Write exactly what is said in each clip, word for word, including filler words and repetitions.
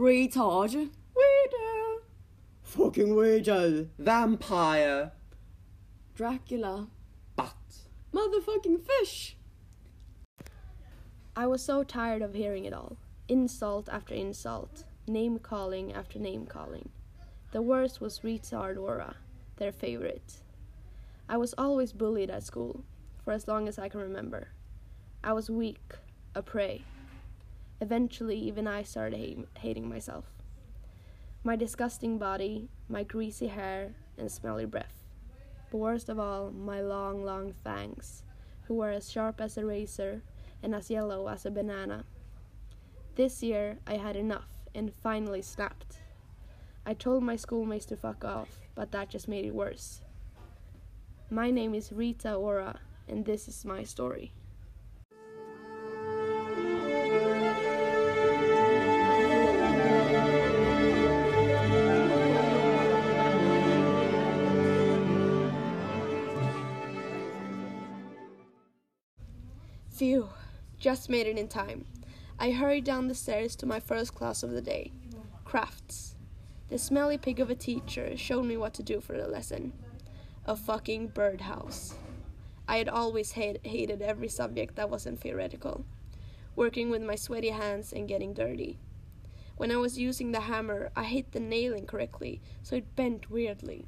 Retard. Weirdo. Fucking weirdo. Vampire. Dracula. But. Motherfucking fish. I was so tired of hearing it all. Insult after insult. Name-calling after name-calling. The worst was retard Aura, their favorite. I was always bullied at school, for as long as I can remember. I was weak, a prey. Eventually, even I started ha- hating myself. My disgusting body, my greasy hair, and smelly breath. But worst of all, my long, long fangs, who were as sharp as a razor and as yellow as a banana. This year, I had enough and finally snapped. I told my schoolmates to fuck off, but that just made it worse. My name is Rita Ora, and this is my story. Phew, just made it in time. I hurried down the stairs to my first class of the day, crafts. The smelly pig of a teacher showed me what to do for the lesson. A fucking birdhouse. I had always hate, hated every subject that wasn't theoretical. Working with my sweaty hands and getting dirty. When I was using the hammer, I hit the nail incorrectly, so it bent weirdly.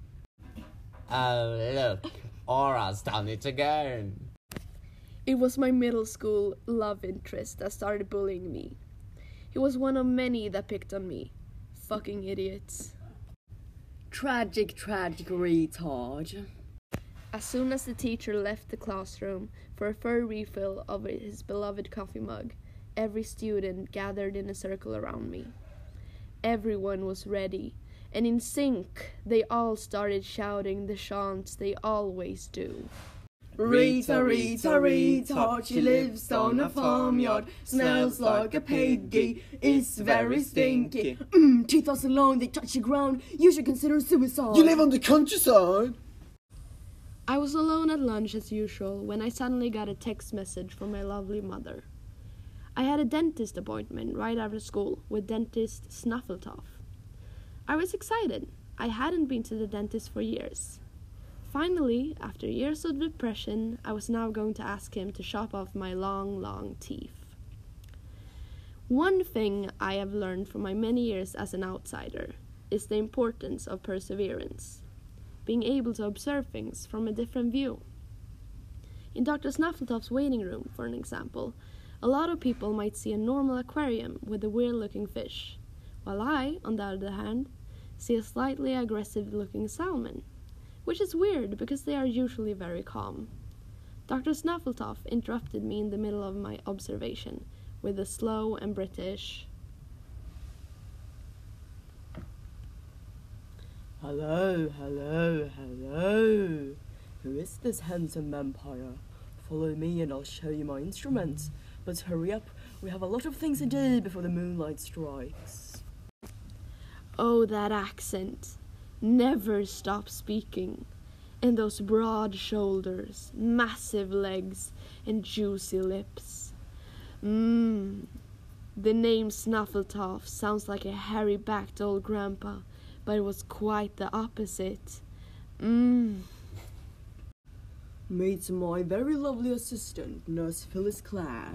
Oh, look. Aura's done it again. It was my middle school love interest that started bullying me. He was one of many that picked on me. Fucking idiots. Tragic, tragic retard. As soon as the teacher left the classroom for a further refill of his beloved coffee mug, every student gathered in a circle around me. Everyone was ready, and in sync, they all started shouting the chants they always do. Rita, Rita, Rita, she lives on a farmyard, smells like a piggy, is very stinky. Mm, teeth are so long, they touch the ground, you should consider suicide. You live on the countryside. I was alone at lunch as usual when I suddenly got a text message from my lovely mother. I had a dentist appointment right after school with dentist Snuffletoff. I was excited. I hadn't been to the dentist for years. Finally, after years of depression, I was now going to ask him to chop off my long, long teeth. One thing I have learned from my many years as an outsider is the importance of perseverance, being able to observe things from a different view. In Doctor Snuffletoff's waiting room, for an example, a lot of people might see a normal aquarium with a weird-looking fish, while I, on the other hand, see a slightly aggressive-looking salmon. Which is weird, because they are usually very calm. Doctor Snuffletoff interrupted me in the middle of my observation with a slow and British, Hello, hello, hello. Who is this handsome vampire? Follow me and I'll show you my instruments. But hurry up, we have a lot of things to do before the moonlight strikes. Oh, that accent. Never stop speaking. And those broad shoulders, massive legs, and juicy lips. Mmm. The name Snuffletoff sounds like a hairy-backed old grandpa, but it was quite the opposite. Mmm. Meet my very lovely assistant, Nurse Phyllis Clare.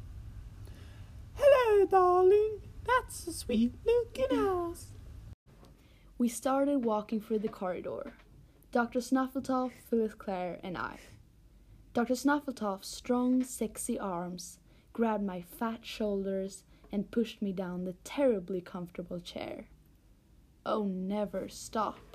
Hello, darling. That's a sweet-looking house. We started walking through the corridor. Doctor Snuffletoff, Phyllis Clare, and I. Doctor Snuffletoff's strong, sexy arms grabbed my fat shoulders and pushed me down the terribly comfortable chair. Oh, never stop.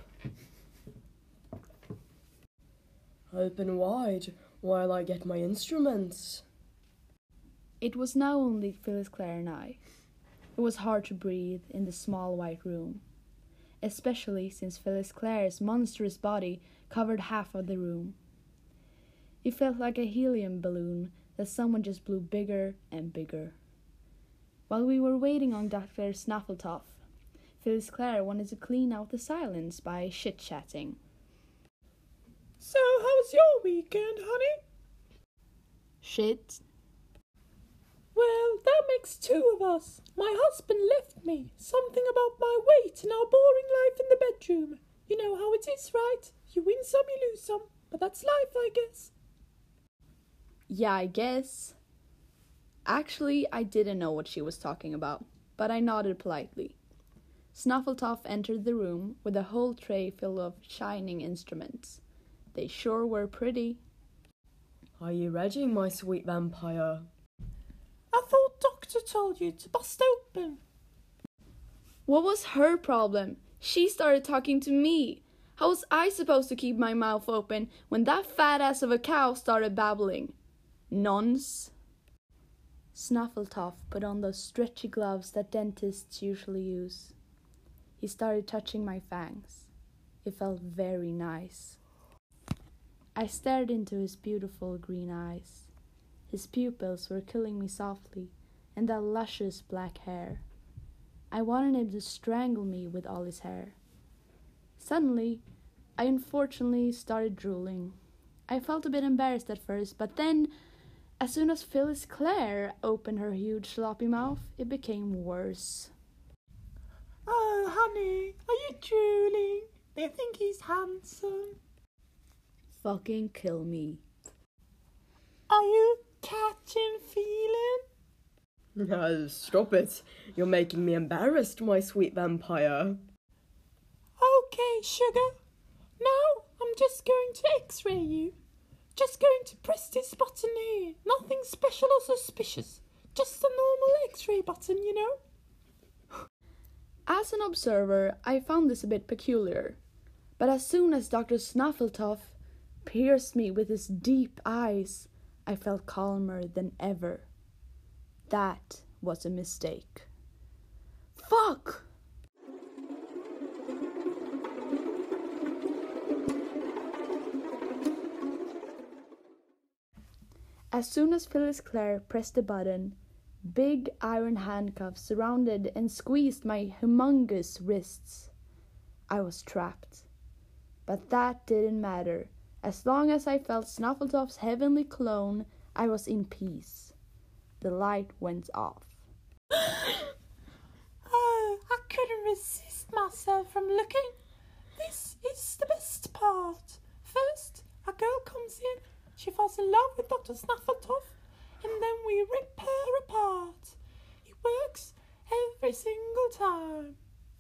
Open wide while I get my instruments. It was now only Phyllis Clare and I. It was hard to breathe in the small white room, especially since Phyllis Clare's monstrous body covered half of the room. It felt like a helium balloon that someone just blew bigger and bigger. While we were waiting on Doctor Snuffletoff, Phyllis Clare wanted to clean out the silence by chit-chatting. So, how was your weekend, honey? Shit. Well, that makes makes two of us. My husband left me. Something about my weight and our boring life in the bedroom. You know how it is, right? You win some, you lose some. But that's life, I guess. Yeah, I guess. Actually, I didn't know what she was talking about, but I nodded politely. Snuffletoff entered the room with a whole tray full of shining instruments. They sure were pretty. Are you ready, my sweet vampire? I thought Doctor told you to bust open. What was her problem? She started talking to me. How was I supposed to keep my mouth open when that fat ass of a cow started babbling? Nonce. Snuffletoff put on those stretchy gloves that dentists usually use. He started touching my fangs. It felt very nice. I stared into his beautiful green eyes. His pupils were killing me softly, and that luscious black hair. I wanted him to strangle me with all his hair. Suddenly, I unfortunately started drooling. I felt a bit embarrassed at first, but then, as soon as Phyllis Clare opened her huge sloppy mouth, it became worse. Oh, honey, are you drooling? They think he's handsome. Fucking kill me. Are you catching feeling? No, stop it. You're making me embarrassed, my sweet vampire. Okay, sugar. Now I'm just going to x-ray you. Just going to press this button here. Nothing special or suspicious. Just a normal x-ray button, you know. As an observer, I found this a bit peculiar. But as soon as Doctor Snuffletoff pierced me with his deep eyes, I felt calmer than ever. That was a mistake. Fuck! As soon as Phyllis Clare pressed the button, big iron handcuffs surrounded and squeezed my humongous wrists. I was trapped. But that didn't matter. As long as I felt Snuffletoff's heavenly cologne, I was in peace. The light went off. Oh, I couldn't resist myself from looking. This is the best part. First, a girl comes in. She falls in love with Doctor Snuffletoff, and then we rip her apart. It works every single time.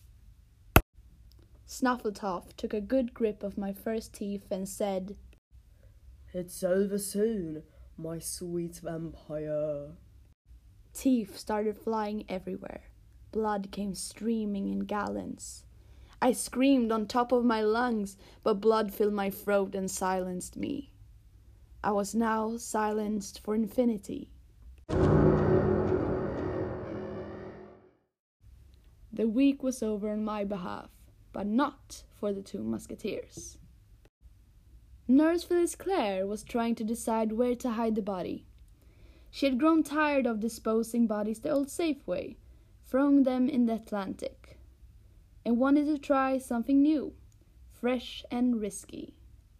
Snuffletoff took a good grip of my first teeth and said, It's over soon, my sweet vampire. Teeth started flying everywhere. Blood came streaming in gallons. I screamed on top of my lungs, but blood filled my throat and silenced me. I was now silenced for infinity. The week was over on my behalf, but not for the two musketeers. Nurse Phyllis Clare was trying to decide where to hide the body. She had grown tired of disposing bodies the old safe way, throwing them in the Atlantic, and wanted to try something new, fresh and risky.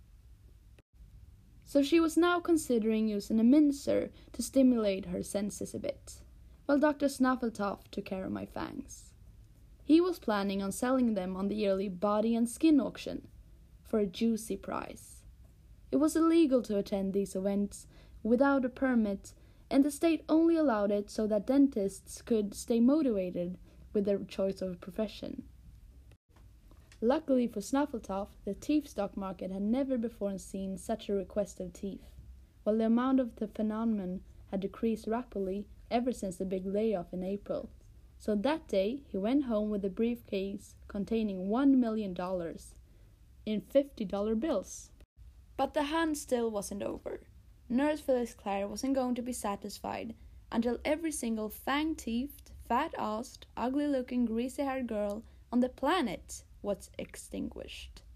So she was now considering using a mincer to stimulate her senses a bit, while Doctor Snuffletoff took care of my fangs. He was planning on selling them on the yearly body and skin auction for a juicy price. It was illegal to attend these events without a permit, and the state only allowed it so that dentists could stay motivated with their choice of a profession. Luckily for Snuffletoff, the teeth stock market had never before seen such a request of teeth, while the amount of the phenomenon had decreased rapidly ever since the big layoff in April. So that day, he went home with a briefcase containing one million dollars in fifty dollar bills. But the hunt still wasn't over. Nurse Phyllis Clare wasn't going to be satisfied until every single fang-teethed, fat-assed, ugly-looking, greasy-haired girl on the planet was extinguished.